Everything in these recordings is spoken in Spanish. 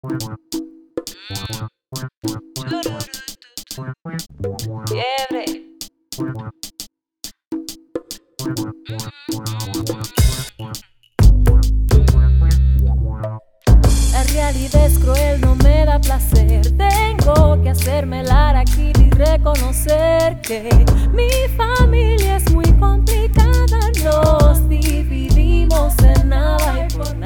Fiebre. La realidad es cruel, no me da placer. Tengo que hacerme la araquil y reconocer que mi familia es muy complicada. Nos dividimos en nada y por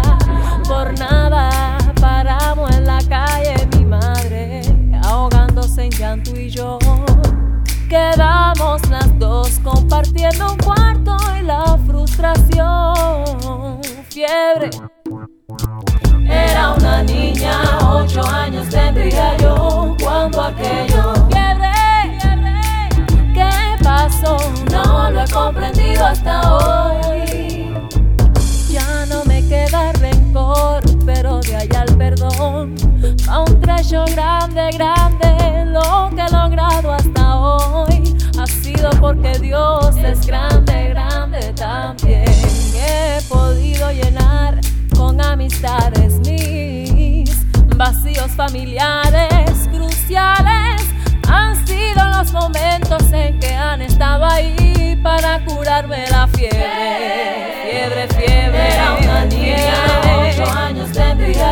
nada paramos en la calle. Mi madre ahogándose en llanto y yo quedamos las dos compartiendo un cuarto y la frustración. Fiebre. Era una niña, 8 años tendría yo cuando aquello. Fiebre, ¿qué pasó? No lo he comprendido hasta hoy. Ya no me queda rencor, pero de allá al perdón a un trecho grande, grande. Lo que he logrado hasta hoy ha sido porque Dios es grande, grande también. He podido llenar con amistades mis vacíos familiares cruciales. Han sido los momentos en que han estado ahí para curarme la fiebre. Fiebre, fiebre. Era una niña, 8 años tendría